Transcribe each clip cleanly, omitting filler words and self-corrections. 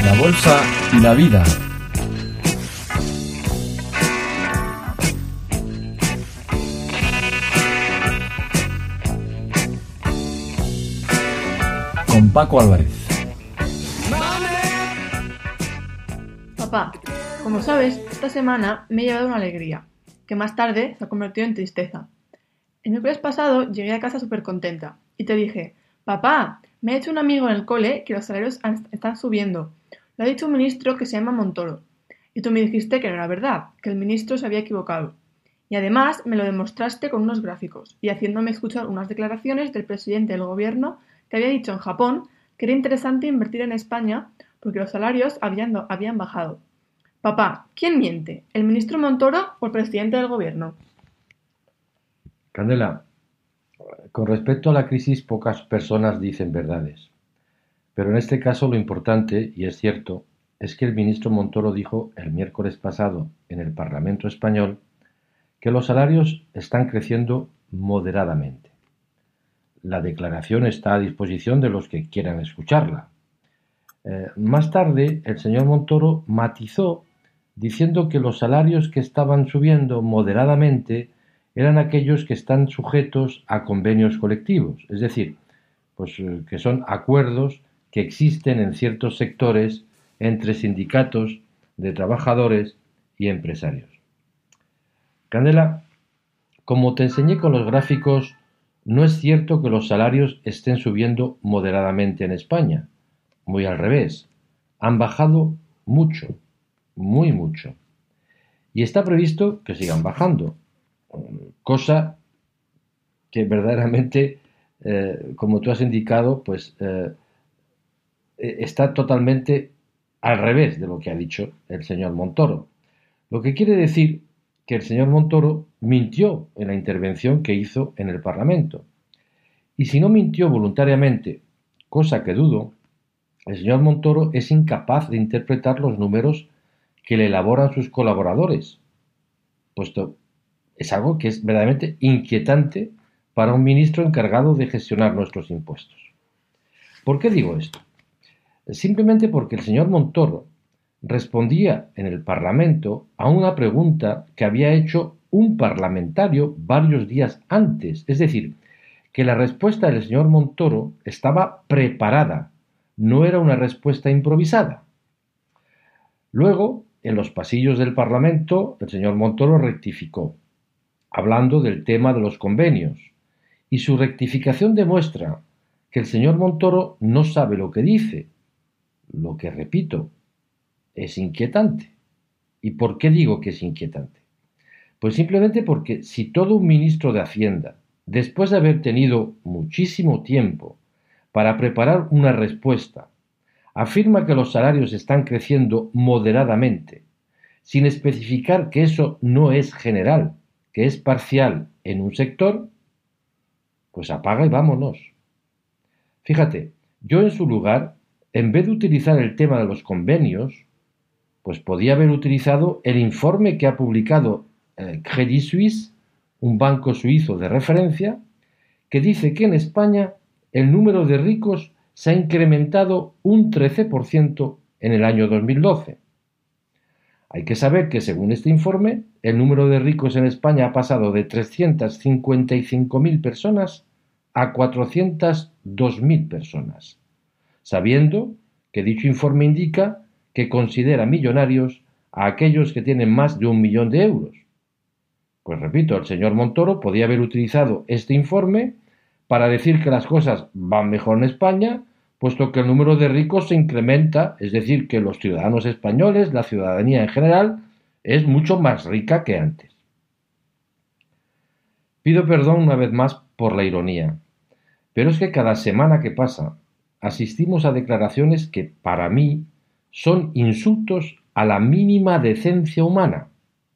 La bolsa y la vida. Con Paco Álvarez. Papá, como sabes, esta semana me he llevado una alegría, que más tarde se ha convertido en tristeza. El miércoles pasado llegué a casa súper contenta y te dije: papá, me ha hecho un amigo en el cole que los salarios están subiendo. Lo ha dicho un ministro que se llama Montoro. Y tú me dijiste que no era verdad, que el ministro se había equivocado. Y además me lo demostraste con unos gráficos y haciéndome escuchar unas declaraciones del presidente del gobierno que había dicho en Japón que era interesante invertir en España porque los salarios habían bajado. Papá, ¿quién miente? ¿El ministro Montoro o el presidente del gobierno? Candela, con respecto a la crisis, pocas personas dicen verdades. Pero en este caso lo importante, y es cierto, es que el ministro Montoro dijo el miércoles pasado en el Parlamento español que los salarios están creciendo moderadamente. La declaración está a disposición de los que quieran escucharla. Más tarde, el señor Montoro matizó diciendo que los salarios que estaban subiendo moderadamente eran aquellos que están sujetos a convenios colectivos, es decir, pues que son acuerdos que existen en ciertos sectores entre sindicatos de trabajadores y empresarios. Candela, como te enseñé con los gráficos, no es cierto que los salarios estén subiendo moderadamente en España. Muy al revés. Han bajado mucho, muy mucho. Y está previsto que sigan bajando, cosa que verdaderamente, como tú has indicado, pues está totalmente al revés de lo que ha dicho el señor Montoro. Lo que quiere decir que el señor Montoro mintió en la intervención que hizo en el Parlamento. Y si no mintió voluntariamente, cosa que dudo, el señor Montoro es incapaz de interpretar los números que le elaboran sus colaboradores, puesto es algo que es verdaderamente inquietante para un ministro encargado de gestionar nuestros impuestos. ¿Por qué digo esto? Simplemente porque el señor Montoro respondía en el Parlamento a una pregunta que había hecho un parlamentario varios días antes, es decir, que la respuesta del señor Montoro estaba preparada, no era una respuesta improvisada. Luego, en los pasillos del Parlamento, el señor Montoro rectificó, hablando del tema de los convenios, y su rectificación demuestra que el señor Montoro no sabe lo que dice, lo que, repito, es inquietante. ¿Y por qué digo que es inquietante? Pues simplemente porque si todo un ministro de Hacienda, después de haber tenido muchísimo tiempo para preparar una respuesta, afirma que los salarios están creciendo moderadamente, sin especificar que eso no es general, que es parcial en un sector, pues apaga y vámonos. Fíjate, yo en su lugar, en vez de utilizar el tema de los convenios, pues podía haber utilizado el informe que ha publicado Credit Suisse, un banco suizo de referencia, que dice que en España el número de ricos se ha incrementado un 13% en el año 2012. Hay que saber que, según este informe, el número de ricos en España ha pasado de 355.000 personas a 402.000 personas, sabiendo que dicho informe indica que considera millonarios a aquellos que tienen más de 1 millón de euros. Pues repito, el señor Montoro podía haber utilizado este informe para decir que las cosas van mejor en España, puesto que el número de ricos se incrementa, es decir, que los ciudadanos españoles, la ciudadanía en general, es mucho más rica que antes. Pido perdón una vez más por la ironía, pero es que cada semana que pasa asistimos a declaraciones que, para mí, son insultos a la mínima decencia humana.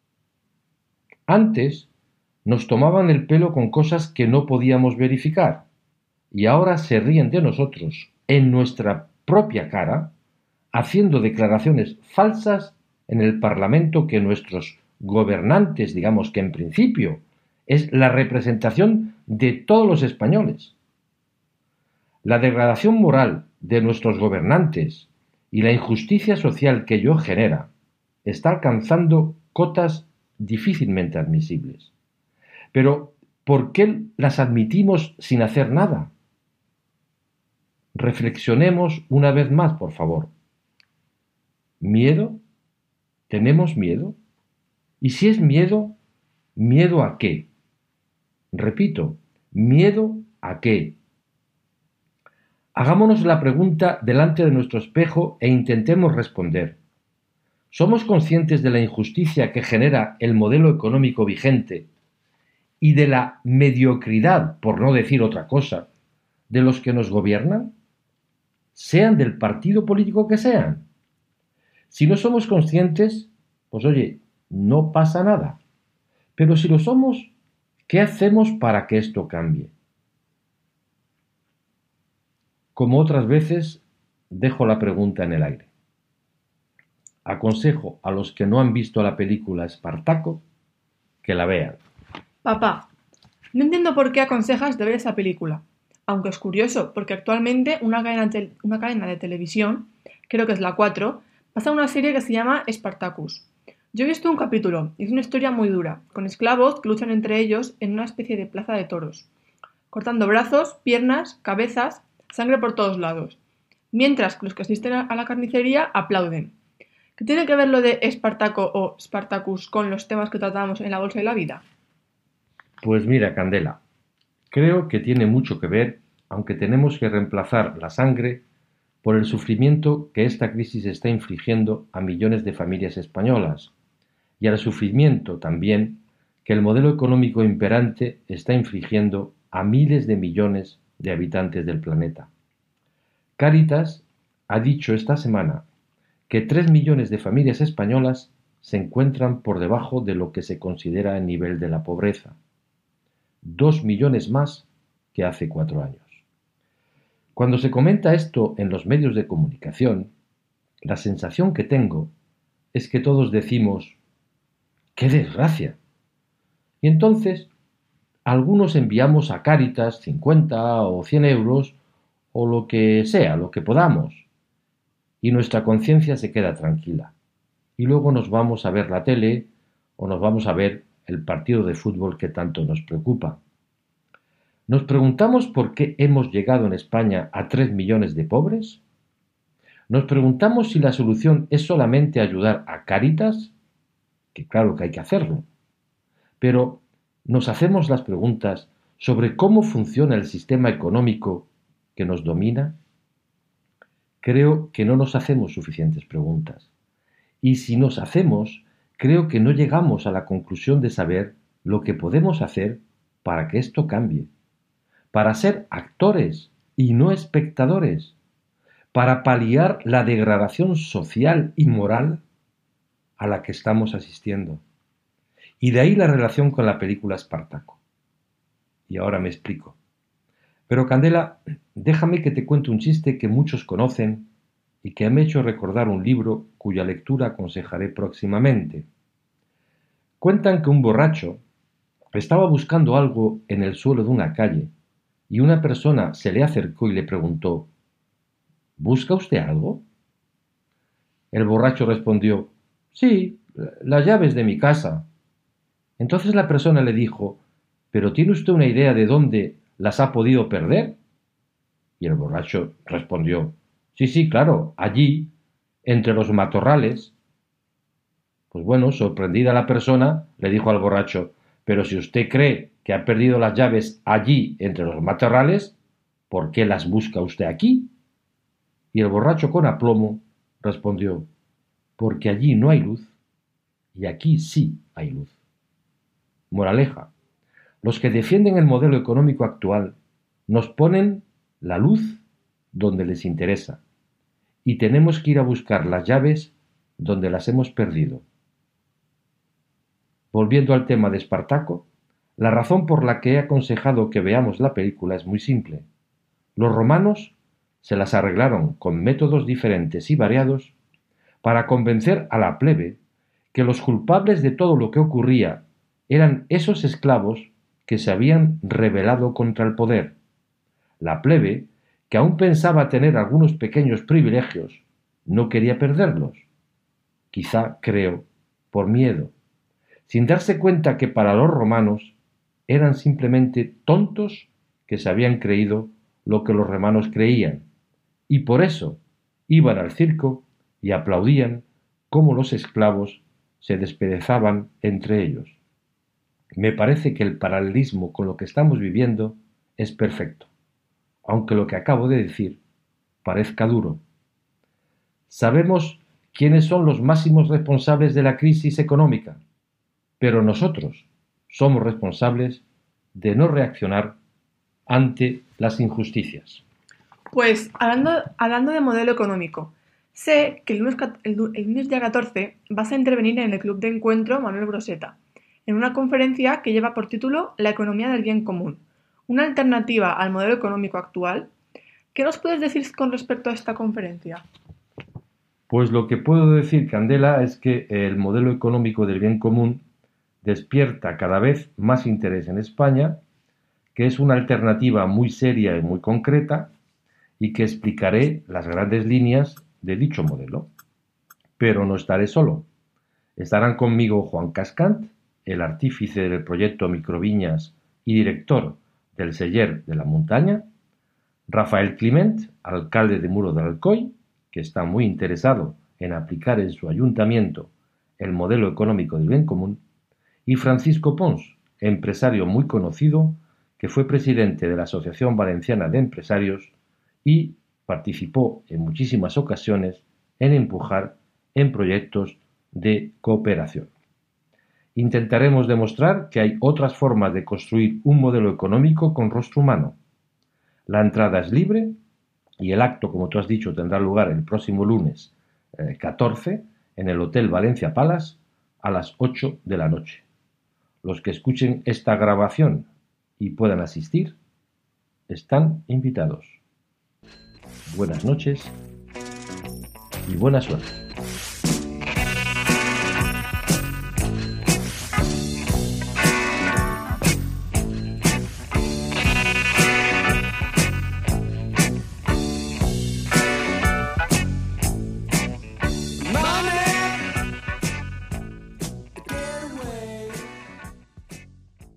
Antes nos tomaban el pelo con cosas que no podíamos verificar y ahora se ríen de nosotros en nuestra propia cara, haciendo declaraciones falsas en el Parlamento que nuestros gobernantes, digamos que en principio es la representación de todos los españoles. La degradación moral de nuestros gobernantes y la injusticia social que ello genera está alcanzando cotas difícilmente admisibles. Pero, ¿por qué las admitimos sin hacer nada? Reflexionemos una vez más, por favor. ¿Miedo? ¿Tenemos miedo? Y si es miedo, ¿miedo a qué? Repito, ¿miedo a qué? Hagámonos la pregunta delante de nuestro espejo e intentemos responder. ¿Somos conscientes de la injusticia que genera el modelo económico vigente y de la mediocridad, por no decir otra cosa, de los que nos gobiernan? Sean del partido político que sean. Si no somos conscientes, pues oye, no pasa nada. Pero si lo somos, ¿qué hacemos para que esto cambie? Como otras veces, dejo la pregunta en el aire. Aconsejo a los que no han visto la película Espartaco que la vean. Papá, no entiendo por qué aconsejas de ver esa película, aunque es curioso, porque actualmente una cadena de televisión, creo que es la 4, pasa una serie que se llama Spartacus. Yo he visto un capítulo y es una historia muy dura, con esclavos que luchan entre ellos en una especie de plaza de toros, cortando brazos, piernas, cabezas, sangre por todos lados, mientras que los que asisten a la carnicería aplauden. ¿Qué tiene que ver lo de Espartaco o Spartacus con los temas que tratamos en La Bolsa y la Vida? Pues mira, Candela, creo que tiene mucho que ver, aunque tenemos que reemplazar la sangre por el sufrimiento que esta crisis está infligiendo a millones de familias españolas y al sufrimiento también que el modelo económico imperante está infligiendo a miles de millones de habitantes del planeta. Cáritas ha dicho esta semana que 3 millones de familias españolas se encuentran por debajo de lo que se considera el nivel de la pobreza. 2 millones más que hace 4 años. Cuando se comenta esto en los medios de comunicación, la sensación que tengo es que todos decimos ¡qué desgracia! Y entonces algunos enviamos a Cáritas 50 o 100 euros o lo que sea, lo que podamos, y nuestra conciencia se queda tranquila. Y luego nos vamos a ver la tele o nos vamos a ver el partido de fútbol que tanto nos preocupa. ¿Nos preguntamos por qué hemos llegado en España a 3 millones de pobres? ¿Nos preguntamos si la solución es solamente ayudar a Cáritas? Que claro que hay que hacerlo. Pero ¿nos hacemos las preguntas sobre cómo funciona el sistema económico que nos domina? Creo que no nos hacemos suficientes preguntas. Y si nos hacemos, creo que no llegamos a la conclusión de saber lo que podemos hacer para que esto cambie. Para ser actores y no espectadores. Para paliar la degradación social y moral a la que estamos asistiendo. Y de ahí la relación con la película Espartaco. Y ahora me explico. Pero Candela, déjame que te cuente un chiste que muchos conocen y que me ha hecho recordar un libro cuya lectura aconsejaré próximamente. Cuentan que un borracho estaba buscando algo en el suelo de una calle y una persona se le acercó y le preguntó: ¿busca usted algo? El borracho respondió: sí, las llaves de mi casa. Entonces la persona le dijo: ¿pero tiene usted una idea de dónde las ha podido perder? Y el borracho respondió: sí, claro, allí, entre los matorrales. Pues bueno, sorprendida la persona, le dijo al borracho: pero si usted cree que ha perdido las llaves allí, entre los matorrales, ¿por qué las busca usted aquí? Y el borracho con aplomo respondió: porque allí no hay luz y aquí sí hay luz. Moraleja: los que defienden el modelo económico actual nos ponen la luz donde les interesa y tenemos que ir a buscar las llaves donde las hemos perdido. Volviendo al tema de Espartaco, la razón por la que he aconsejado que veamos la película es muy simple. Los romanos se las arreglaron con métodos diferentes y variados para convencer a la plebe que los culpables de todo lo que ocurría eran esos esclavos que se habían rebelado contra el poder. La plebe, que aún pensaba tener algunos pequeños privilegios, no quería perderlos. Quizá, creo, por miedo, sin darse cuenta que para los romanos eran simplemente tontos que se habían creído lo que los romanos creían, y por eso iban al circo y aplaudían cómo los esclavos se despedazaban entre ellos. Me parece que el paralelismo con lo que estamos viviendo es perfecto, aunque lo que acabo de decir parezca duro. Sabemos quiénes son los máximos responsables de la crisis económica, pero nosotros somos responsables de no reaccionar ante las injusticias. Pues, hablando de modelo económico, sé que el lunes día 14 vas a intervenir en el Club de Encuentro Manuel Broseta, en una conferencia que lleva por título La economía del bien común, una alternativa al modelo económico actual. ¿Qué nos puedes decir con respecto a esta conferencia? Pues lo que puedo decir, Candela, es que el modelo económico del bien común despierta cada vez más interés en España, que es una alternativa muy seria y muy concreta, y que explicaré las grandes líneas de dicho modelo. Pero no estaré solo. Estarán conmigo Juan Cascant, el artífice del proyecto Microviñas y director del Celler de la Montaña, Rafael Climent, alcalde de Muro de Alcoy, que está muy interesado en aplicar en su ayuntamiento el modelo económico del bien común, y Francisco Pons, empresario muy conocido, que fue presidente de la Asociación Valenciana de Empresarios y participó en muchísimas ocasiones en empujar en proyectos de cooperación. Intentaremos demostrar que hay otras formas de construir un modelo económico con rostro humano. La entrada es libre y el acto, como tú has dicho, tendrá lugar el próximo lunes 14 en el Hotel Valencia Palace a las 8 de la noche. Los que escuchen esta grabación y puedan asistir están invitados. Buenas noches y buena suerte.